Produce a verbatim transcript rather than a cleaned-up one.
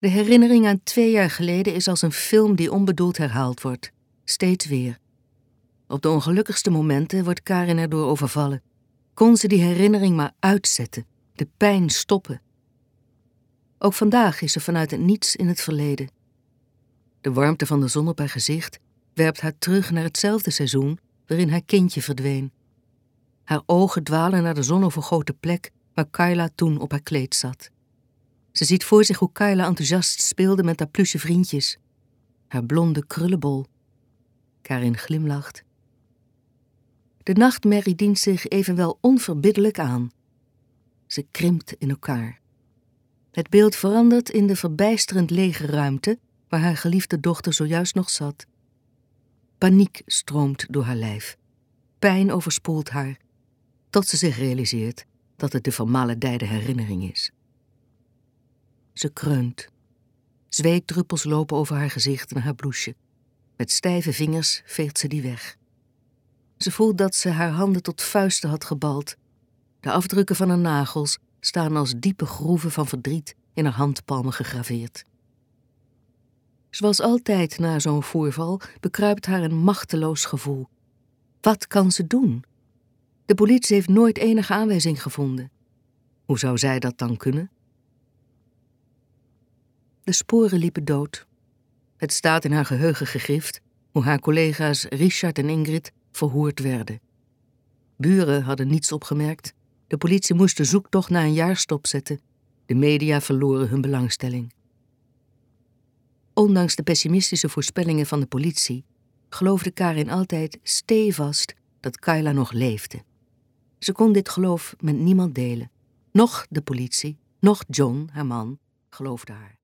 De herinnering aan twee jaar geleden is als een film die onbedoeld herhaald wordt. Steeds weer. Op de ongelukkigste momenten wordt Karin erdoor overvallen. Kon ze die herinnering maar uitzetten, de pijn stoppen. Ook vandaag is ze vanuit het niets in het verleden. De warmte van de zon op haar gezicht werpt haar terug naar hetzelfde seizoen waarin haar kindje verdween. Haar ogen dwalen naar de zonovergoten plek waar Kayla toen op haar kleed zat. Ze ziet voor zich hoe Kayla enthousiast speelde met haar pluche vriendjes. Haar blonde krullenbol. Karin glimlacht. De nachtmerrie dient zich evenwel onverbiddelijk aan. Ze krimpt in elkaar. Het beeld verandert in de verbijsterend lege ruimte waar haar geliefde dochter zojuist nog zat. Paniek stroomt door haar lijf. Pijn overspoelt haar, tot ze zich realiseert dat het de vermaledijde herinnering is. Ze kreunt. Zweetdruppels lopen over haar gezicht en haar blouseje. Met stijve vingers veegt ze die weg. Ze voelt dat ze haar handen tot vuisten had gebald. De afdrukken van haar nagels staan als diepe groeven van verdriet in haar handpalmen gegraveerd. Zoals altijd na zo'n voorval bekruipt haar een machteloos gevoel. Wat kan ze doen? De politie heeft nooit enige aanwijzing gevonden. Hoe zou zij dat dan kunnen? De sporen liepen dood. Het staat in haar geheugen gegrift hoe haar collega's Richard en Ingrid verhoord werden. Buren hadden niets opgemerkt. De politie moest de zoektocht na een jaar stopzetten. De media verloren hun belangstelling. Ondanks de pessimistische voorspellingen van de politie geloofde Karin altijd stevast dat Kayla nog leefde. Ze kon dit geloof met niemand delen. Noch de politie, noch John, haar man, geloofde haar.